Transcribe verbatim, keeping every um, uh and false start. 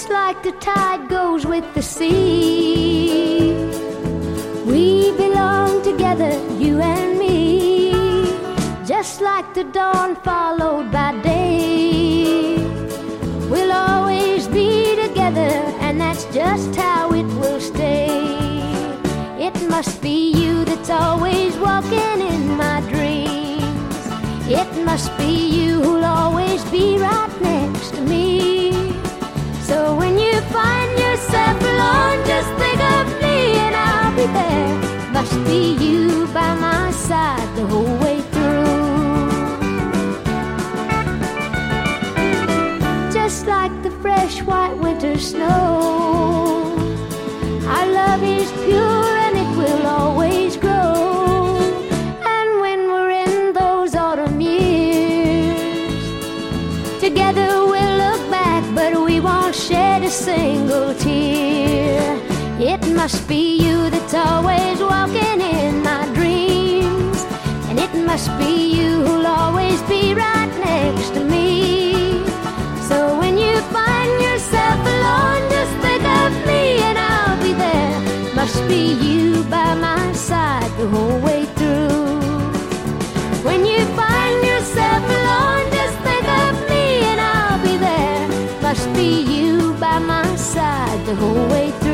just like the tide goes with the sea. We belong together, you and me, just like the dawn followed by day. We'll always be together, and that's just how it will stay. It must be you that's always walking in my dreams. It must be you who'll always be right next to me. So when you find yourself alone, just think of me and I'll be there. Must be you by my side the whole way through. Just like the fresh white winter snow, our love is pure and it will always grow. And when we're in those autumn years, together we'll look back, but we won't shed a single tear. It must be you that's always walking in my dreams, and it must be you who'll always be right next to me. So when you find yourself alone, just think of me and I'll be there. Must be you by my side the whole way through. When you find yourself alone, just think of me and I'll be there. Must be you by my side the whole way through.